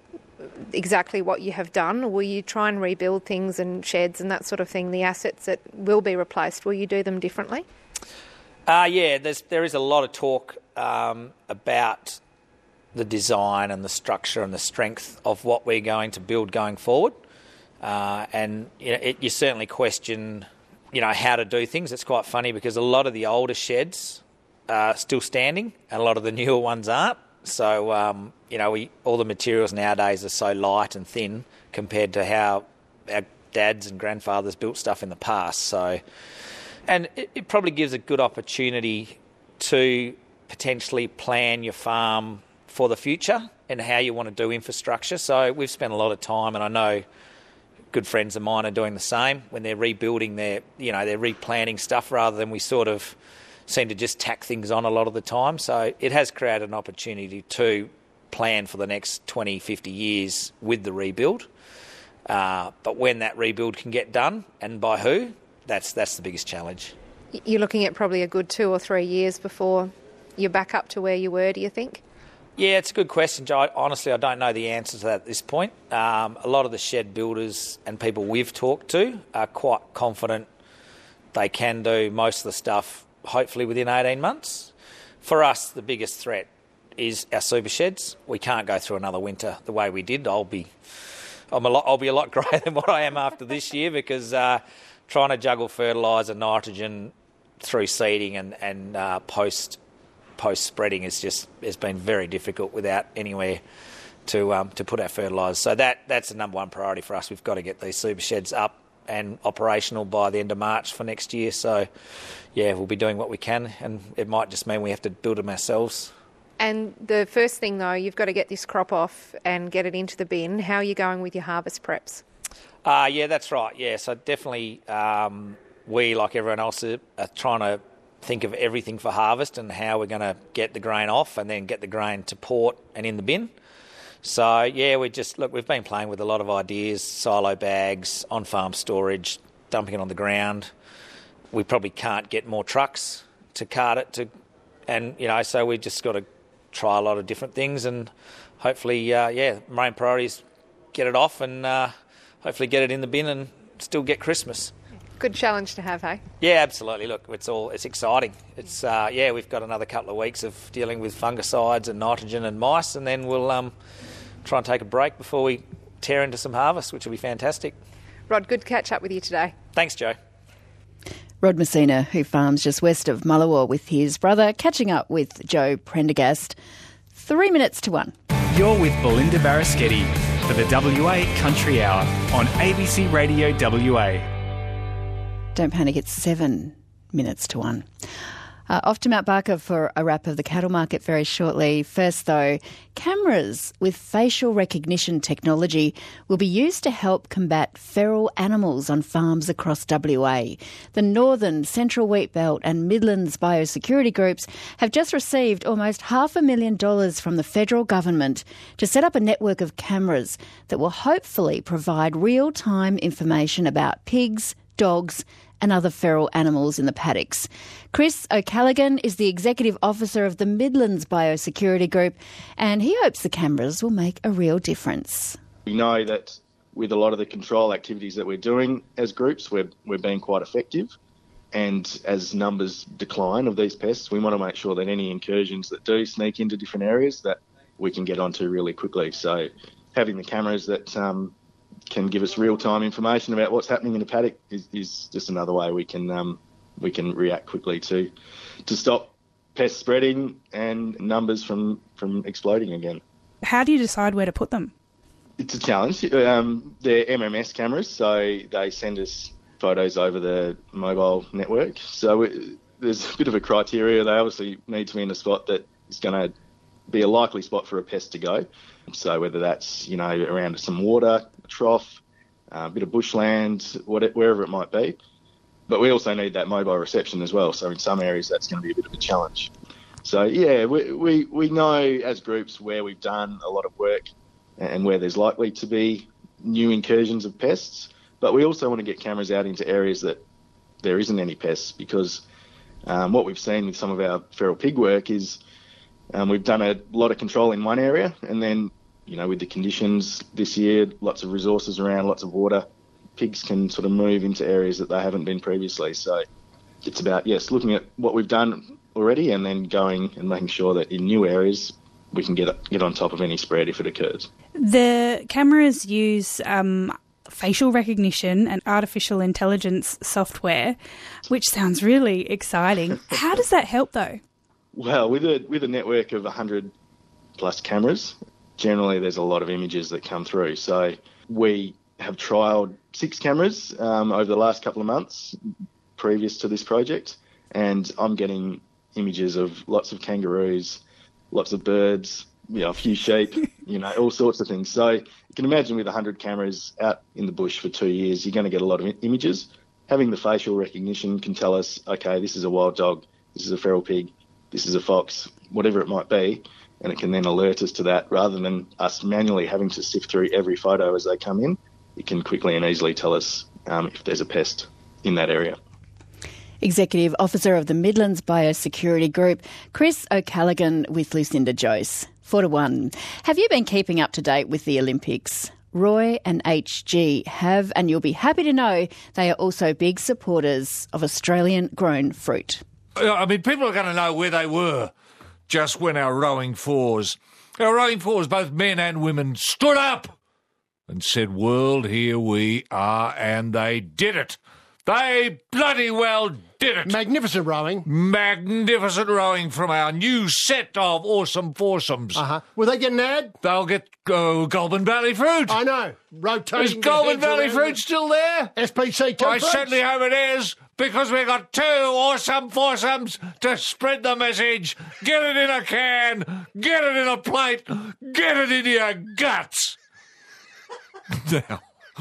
exactly what you have done, or will you try and rebuild things and sheds and that sort of thing, the assets that will be replaced, will you do them differently? Uh, yeah, there's, there is a lot of talk um, about the design and the structure and the strength of what we're going to build going forward. Uh, and you know, it, you certainly question, you know, how to do things. It's quite funny because a lot of the older sheds are still standing and a lot of the newer ones aren't. So, um, you know, we, all the materials nowadays are so light and thin compared to how our dads and grandfathers built stuff in the past. So... And it, it probably gives a good opportunity to potentially plan your farm for the future and how you want to do infrastructure. So we've spent a lot of time, and I know good friends of mine are doing the same when they're rebuilding their, you know, they're replanting stuff rather than we sort of seem to just tack things on a lot of the time. So it has created an opportunity to plan for the next twenty, fifty years with the rebuild. Uh, but when that rebuild can get done and by who, That's that's the biggest challenge. You're looking at probably a good two or three years before you're back up to where you were, do you think? Yeah, it's a good question, Joe. Honestly, I don't know the answer to that at this point. Um, a lot of the shed builders and people we've talked to are quite confident they can do most of the stuff, hopefully within eighteen months. For us, the biggest threat is our super sheds. We can't go through another winter the way we did. I'll be, I'm a lot, I'll be a lot greater than what I am after this year because... Uh, trying to juggle fertiliser, nitrogen through seeding and, and uh, post post spreading is just has been very difficult without anywhere to um, to put our fertiliser. So that that's the number one priority for us. We've got to get these super sheds up and operational by the end of March for next year. So yeah, we'll be doing what we can, and it might just mean we have to build them ourselves. And the first thing though, you've got to get this crop off and get it into the bin. How are you going with your harvest preps? Uh, yeah, that's right. Yeah, so definitely um, we, like everyone else, are, are trying to think of everything for harvest and how we're going to get the grain off and then get the grain to port and in the bin. So, yeah, we just, look, we've been playing with a lot of ideas, silo bags, on-farm storage, dumping it on the ground. We probably can't get more trucks to cart it to, and, you know, so we've just got to try a lot of different things and hopefully, uh, yeah, main priority is get it off and... Uh, hopefully get it in the bin and still get Christmas. Good challenge to have, hey? Yeah, absolutely. Look, it's all it's exciting. It's uh, yeah, we've got another couple of weeks of dealing with fungicides and nitrogen and mice, and then we'll um, try and take a break before we tear into some harvest, which will be fantastic. Rod, good to catch up with you today. Thanks, Joe. Rod Messina, who farms just west of Mullawa with his brother, catching up with Joe Prendergast. Three minutes to one. You're with Belinda Baraschetti for the W A Country Hour on A B C Radio W A. Don't panic, it's seven minutes to one. Uh, off to Mount Barker for a wrap of the cattle market very shortly. First, though, cameras with facial recognition technology will be used to help combat feral animals on farms across W A. The Northern, Central Wheatbelt and Midlands biosecurity groups have just received almost half a million dollars from the federal government to set up a network of cameras that will hopefully provide real-time information about pigs, dogs and other feral animals in the paddocks. Chris O'Callaghan is the Executive Officer of the Midlands Biosecurity Group, and he hopes the cameras will make a real difference. We know that with a lot of the control activities that we're doing as groups, we're, we're being quite effective. And as numbers decline of these pests, we want to make sure that any incursions that do sneak into different areas that we can get onto really quickly. So having the cameras that um, can give us real-time information about what's happening in the paddock is, is just another way we can um, we can react quickly to to stop pests spreading and numbers from, from exploding again. How do you decide where to put them? It's a challenge. Um, they're M M S cameras, so they send us photos over the mobile network. So it, there's a bit of a criteria. They obviously need to be in a spot that is going to be a likely spot for a pest to go. So whether that's, you know, around some water, a trough, uh, a bit of bushland, whatever, wherever it might be. But we also need that mobile reception as well. So in some areas, that's going to be a bit of a challenge. So, yeah, we, we, we know as groups where we've done a lot of work and where there's likely to be new incursions of pests. But we also want to get cameras out into areas that there isn't any pests, because um, what we've seen with some of our feral pig work is um, we've done a lot of control in one area, and then, you know, with the conditions this year, lots of resources around, lots of water, pigs can sort of move into areas that they haven't been previously. So it's about, yes, looking at what we've done already and then going and making sure that in new areas we can get get on top of any spread if it occurs. The cameras use um, facial recognition and artificial intelligence software, which sounds really exciting. How does that help, though? Well, with a with a network of one hundred plus cameras, generally there's a lot of images that come through. So we have trialled six cameras um, over the last couple of months previous to this project, and I'm getting images of lots of kangaroos, lots of birds, you know, a few sheep, you know, all sorts of things. So you can imagine with one hundred cameras out in the bush for two years, you're going to get a lot of images. Having the facial recognition can tell us, okay, this is a wild dog, this is a feral pig, this is a fox, whatever it might be, and it can then alert us to that rather than us manually having to sift through every photo as they come in. It can quickly and easily tell us um, if there's a pest in that area. Executive Officer of the Midlands Biosecurity Group, Chris O'Callaghan with Lucinda Jose. Four to one. Have you been keeping up to date with the Olympics? Roy and H G have, and you'll be happy to know they are also big supporters of Australian-grown fruit. I mean, people are going to know where they were just when our rowing fours, our rowing fours, both men and women, stood up and said, world, here we are, and they did it. They bloody well did it. Magnificent rowing. Magnificent rowing from our new set of awesome foursomes. Uh-huh. Will they get an ad? They'll get uh, Goulburn Valley Fruit. I know. Rotating. Is Goulburn Valley Fruit still there? S P C I certainly hope it is, because we've got two awesome foursomes to spread the message. Get it in a can. Get it in a plate. Get it in your guts. Now.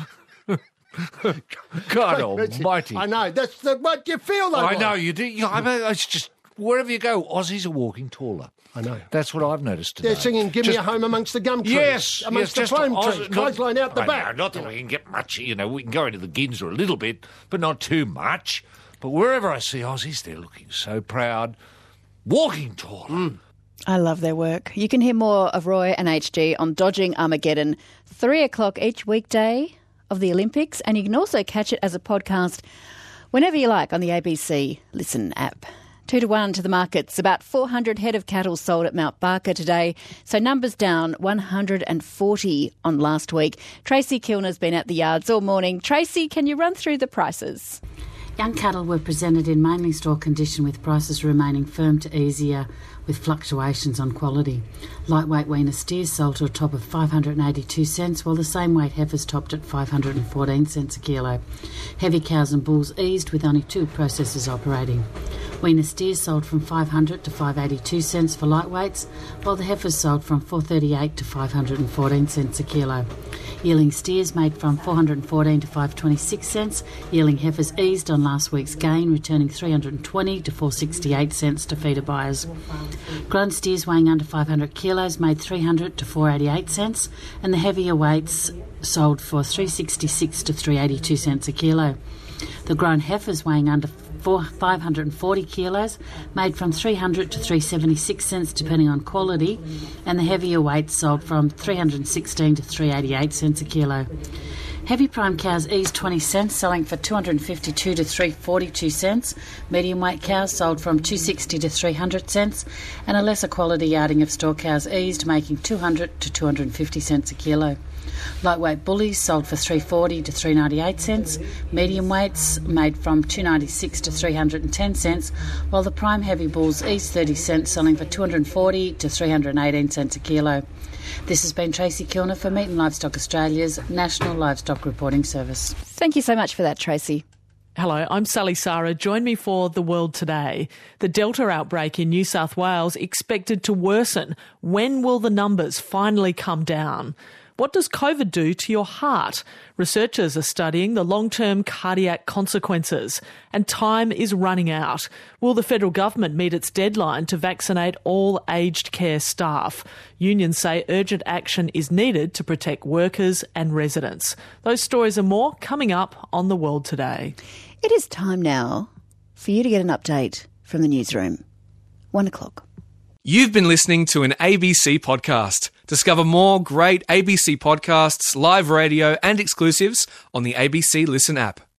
God almighty. I know. That's the, what you feel like. I know, you do. You know, I mean, it's just, wherever you go, Aussies are walking taller. I know. That's what I've noticed today. They're singing Give just, Me a Home Amongst the Gum Trees. Yes. Amongst yes, the plum Oz, trees. Clothesline out the I back. Know, not that we can get much, you know, we can go into the Ginza a little bit, but not too much. But wherever I see Aussies, they're looking so proud, walking taller. Mm. I love their work. You can hear more of Roy and H G on Dodging Armageddon, three o'clock each weekday of the Olympics, and you can also catch it as a podcast whenever you like on the A B C Listen app. Two to one to the markets. About four hundred head of cattle sold at Mount Barker today, so numbers down one hundred forty on last week. Tracy Kilner's been at the yards all morning. Tracy, can you run through the prices? Young cattle were presented in mainly store condition, with prices remaining firm to easier with fluctuations on quality. Lightweight weaner steers sold to a top of five hundred eighty-two cents, while the same weight heifers topped at five hundred fourteen cents a kilo. Heavy cows and bulls eased, with only two processors operating. Weaner steers sold from five hundred to five hundred eighty-two cents for lightweights, while the heifers sold from four hundred thirty-eight to five hundred fourteen cents a kilo. Yearling steers made from four hundred fourteen to five hundred twenty-six cents. Yearling heifers eased on last week's gain, returning three hundred twenty to four hundred sixty-eight cents to feeder buyers. Grown steers weighing under five hundred kilos made three hundred to four hundred eighty-eight cents, and the heavier weights sold for three hundred sixty-six to three hundred eighty-two cents a kilo. The grown heifers weighing under five hundred forty kilos made from three hundred to three hundred seventy-six cents depending on quality, and the heavier weights sold from three hundred sixteen to three hundred eighty-eight cents a kilo. Heavy prime cows eased twenty cents, selling for two hundred fifty-two to three hundred forty-two cents. Medium weight cows sold from two hundred sixty to three hundred cents, and a lesser quality yarding of store cows eased, making two hundred to two hundred fifty cents a kilo. Lightweight bullies sold for three forty to three ninety-eight cents. Medium weights made from two ninety-six to three hundred ten cents, while the prime heavy bulls eased thirty cents, selling for two hundred forty to three hundred eighteen cents a kilo. This has been Tracy Kilner for Meat and Livestock Australia's National Livestock Reporting Service. Thank you so much for that, Tracy. Hello, I'm Sally Sarah. Join me for The World Today. The Delta outbreak in New South Wales expected to worsen. When will the numbers finally come down? What does COVID do to your heart? Researchers are studying the long-term cardiac consequences, and time is running out. Will the federal government meet its deadline to vaccinate all aged care staff? Unions say urgent action is needed to protect workers and residents. Those stories and more coming up on The World Today. It is time now for you to get an update from the newsroom. One o'clock. You've been listening to an A B C podcast. Discover more great A B C podcasts, live radio and exclusives on the A B C Listen app.